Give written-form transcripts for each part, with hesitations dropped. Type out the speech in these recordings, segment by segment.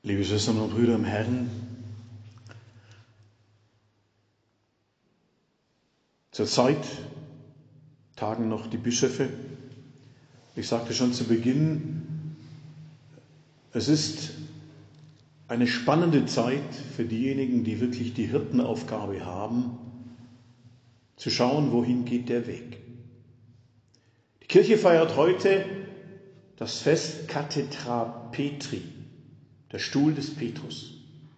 Liebe Schwestern und Brüder im Herrn, zurzeit tagen noch die Bischöfe. Ich sagte schon zu Beginn, es ist eine spannende Zeit für diejenigen, die wirklich die Hirtenaufgabe haben, zu schauen, wohin geht der Weg. Die Kirche feiert heute das Fest Kathedra Petri, der Stuhl des Petrus.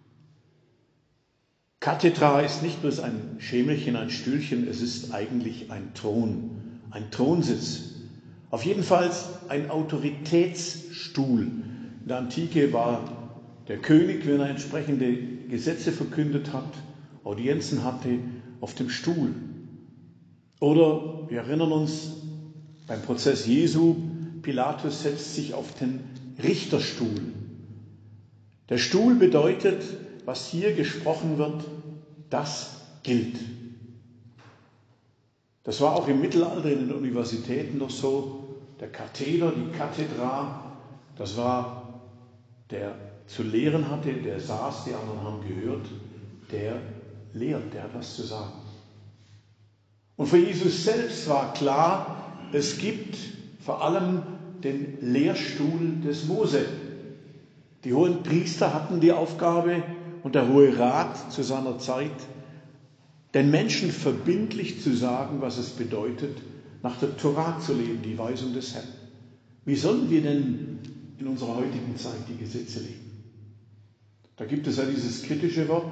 Kathedra ist nicht bloß ein Schemelchen, ein Stühlchen, es ist eigentlich ein Thron, ein Thronsitz. Auf jeden Fall ein Autoritätsstuhl. In der Antike war der König, wenn er entsprechende Gesetze verkündet hat, Audienzen hatte, auf dem Stuhl. Oder wir erinnern uns beim Prozess Jesu, Pilatus setzt sich auf den Richterstuhl. Der Stuhl bedeutet, was hier gesprochen wird, das gilt. Das war auch im Mittelalter in den Universitäten noch so. Der Katheder, die Kathedra, das war der zu lehren hatte, der saß, die anderen haben gehört, der lehrt, der hat was zu sagen. Und für Jesus selbst war klar, es gibt vor allem den Lehrstuhl des Mose. Die hohen Priester hatten die Aufgabe und der Hohe Rat zu seiner Zeit, den Menschen verbindlich zu sagen, was es bedeutet, nach der Tora zu leben, die Weisung des Herrn. Wie sollen wir denn in unserer heutigen Zeit die Gesetze leben? Da gibt es ja dieses kritische Wort,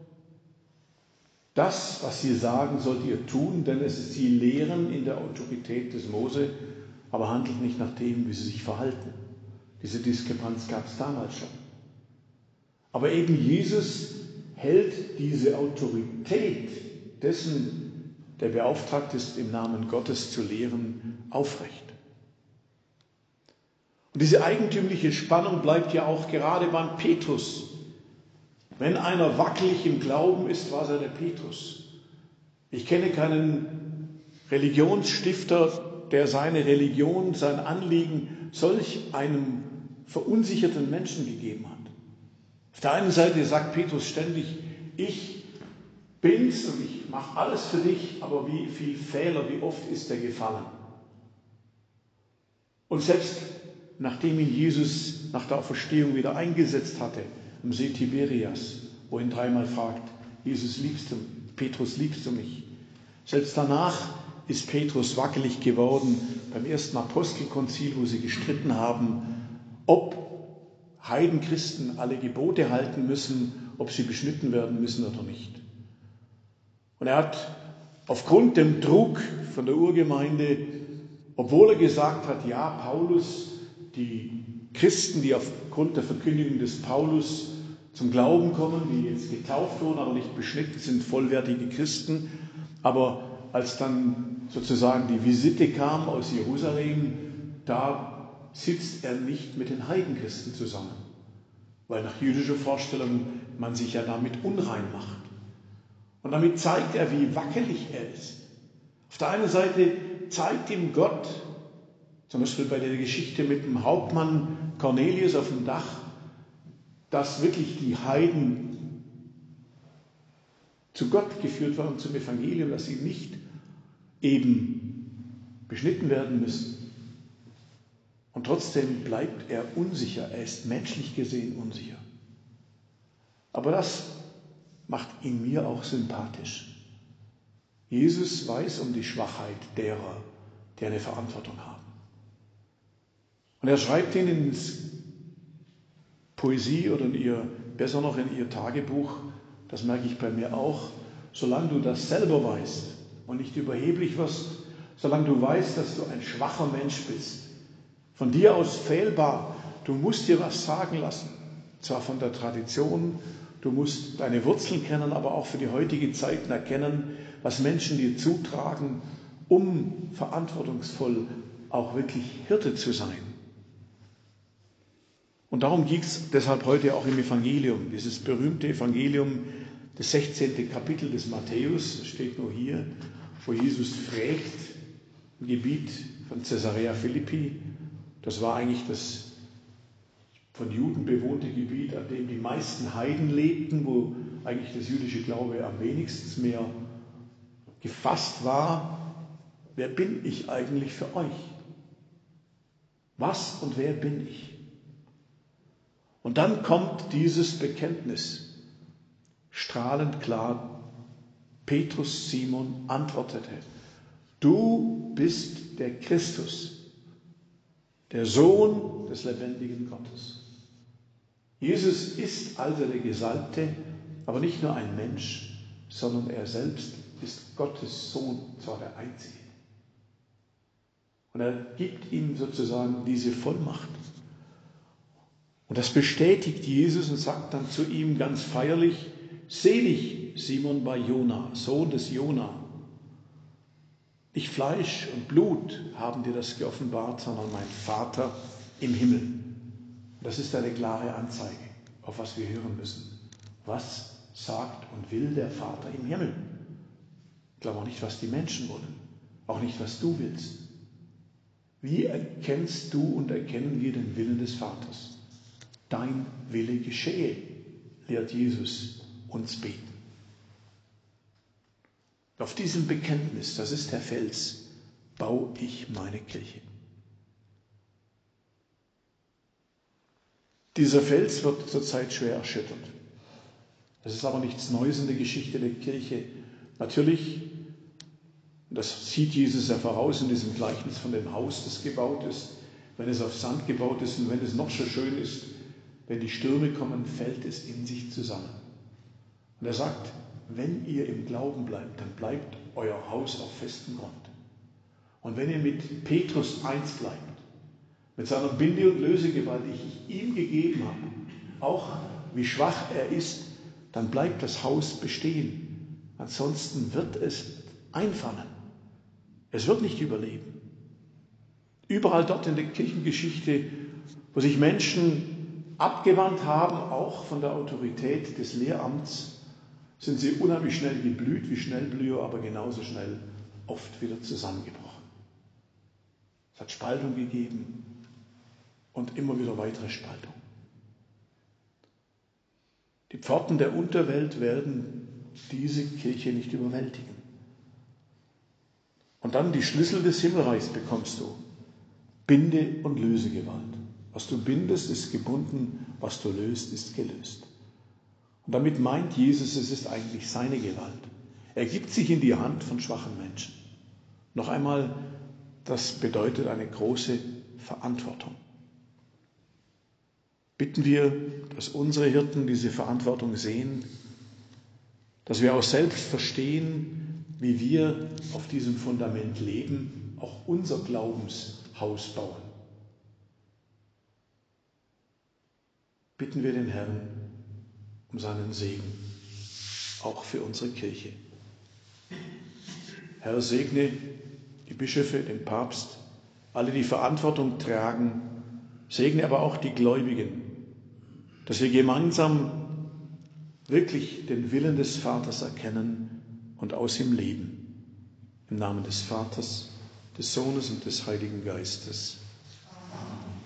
das, was Sie sagen, sollt ihr tun, denn es ist Sie lehren in der Autorität des Mose, aber handelt nicht nach dem, wie Sie sich verhalten. Diese Diskrepanz gab es damals schon. Aber eben Jesus hält diese Autorität dessen, der beauftragt ist, im Namen Gottes zu lehren, aufrecht. Und diese eigentümliche Spannung bleibt ja auch gerade beim Petrus. Wenn einer wackelig im Glauben ist, war es der Petrus. Ich kenne keinen Religionsstifter, der seine Religion, sein Anliegen solch einem verunsicherten Menschen gegeben hat. Auf der einen Seite sagt Petrus ständig, ich bin's und ich mache alles für dich, aber wie viel Fehler, wie oft ist er gefallen? Und selbst nachdem ihn Jesus nach der Auferstehung wieder eingesetzt hatte, am See Tiberias, wo ihn dreimal fragt, Jesus, Petrus, liebst du mich? Selbst danach ist Petrus wackelig geworden beim ersten Apostelkonzil, wo sie gestritten haben, ob Heidenchristen alle Gebote halten müssen, ob sie beschnitten werden müssen oder nicht. Und er hat aufgrund dem Druck von der Urgemeinde, obwohl er gesagt hat, ja, Paulus, die Christen, die aufgrund der Verkündigung des Paulus zum Glauben kommen, die jetzt getauft wurden, aber nicht beschnitten sind, vollwertige Christen. Aber als dann sozusagen die Visite kam aus Jerusalem, da sitzt er nicht mit den Heidenchristen zusammen, weil nach jüdischer Vorstellung man sich ja damit unrein macht. Und damit zeigt er, wie wackelig er ist. Auf der einen Seite zeigt ihm Gott, zum Beispiel bei der Geschichte mit dem Hauptmann Cornelius auf dem Dach, dass wirklich die Heiden zu Gott geführt waren, zum Evangelium, dass sie nicht eben beschnitten werden müssen. Und trotzdem bleibt er unsicher, er ist menschlich gesehen unsicher. Aber das macht ihn mir auch sympathisch. Jesus weiß um die Schwachheit derer, die eine Verantwortung haben. Und er schreibt ihnen ins Poesie oder besser noch in ihr Tagebuch, das merke ich bei mir auch, solange du das selber weißt und nicht überheblich wirst, solange du weißt, dass du ein schwacher Mensch bist, von dir aus fehlbar, du musst dir was sagen lassen, zwar von der Tradition, du musst deine Wurzeln kennen, aber auch für die heutige Zeit erkennen, was Menschen dir zutragen, um verantwortungsvoll auch wirklich Hirte zu sein. Und darum geht es deshalb heute auch im Evangelium, dieses berühmte Evangelium, das 16. Kapitel des Matthäus, das steht nur hier, wo Jesus fragt im Gebiet von Caesarea Philippi. Das war eigentlich das von Juden bewohnte Gebiet, an dem die meisten Heiden lebten, wo eigentlich das jüdische Glaube am wenigsten mehr gefasst war. Wer bin ich eigentlich für euch? Was und wer bin ich? Und dann kommt dieses Bekenntnis. Strahlend klar, Petrus Simon antwortete: Du bist der Christus, der Sohn des lebendigen Gottes. Jesus ist also der Gesalbte, aber nicht nur ein Mensch, sondern er selbst ist Gottes Sohn, zwar der Einzige. Und er gibt ihm sozusagen diese Vollmacht. Und das bestätigt Jesus und sagt dann zu ihm ganz feierlich: Selig, Simon Bar Jona, Sohn des Jona. Nicht Fleisch und Blut haben dir das geoffenbart, sondern mein Vater im Himmel. Und das ist eine klare Anzeige, auf was wir hören müssen. Was sagt und will der Vater im Himmel? Ich glaube auch nicht, was die Menschen wollen, auch nicht, was du willst. Wie erkennst du und erkennen wir den Willen des Vaters? Dein Wille geschehe, lehrt Jesus uns beten. Auf diesem Bekenntnis, das ist der Fels, baue ich meine Kirche. Dieser Fels wird zurzeit schwer erschüttert. Das ist aber nichts Neues in der Geschichte der Kirche. Natürlich, das sieht Jesus ja voraus in diesem Gleichnis von dem Haus, das gebaut ist. Wenn es auf Sand gebaut ist und wenn es noch so schön ist, wenn die Stürme kommen, fällt es in sich zusammen. Und er sagt, wenn ihr im Glauben bleibt, dann bleibt euer Haus auf festem Grund. Und wenn ihr mit Petrus eins bleibt, mit seiner Binde- und Lösegewalt, die ich ihm gegeben habe, auch wie schwach er ist, dann bleibt das Haus bestehen. Ansonsten wird es einfallen. Es wird nicht überleben. Überall dort in der Kirchengeschichte, wo sich Menschen abgewandt haben, auch von der Autorität des Lehramts, sind sie unheimlich schnell geblüht, wie Schnellblüher, aber genauso schnell oft wieder zusammengebrochen. Es hat Spaltung gegeben und immer wieder weitere Spaltung. Die Pforten der Unterwelt werden diese Kirche nicht überwältigen. Und dann die Schlüssel des Himmelreichs bekommst du. Binde- und Lösegewalt. Was du bindest, ist gebunden, was du löst, ist gelöst. Und damit meint Jesus, es ist eigentlich seine Gewalt. Er gibt sich in die Hand von schwachen Menschen. Noch einmal, das bedeutet eine große Verantwortung. Bitten wir, dass unsere Hirten diese Verantwortung sehen, dass wir auch selbst verstehen, wie wir auf diesem Fundament leben, auch unser Glaubenshaus bauen. Bitten wir den Herrn um seinen Segen, auch für unsere Kirche. Herr, segne die Bischöfe, den Papst, alle, die Verantwortung tragen, segne aber auch die Gläubigen, dass wir gemeinsam wirklich den Willen des Vaters erkennen und aus ihm leben. Im Namen des Vaters, des Sohnes und des Heiligen Geistes. Amen.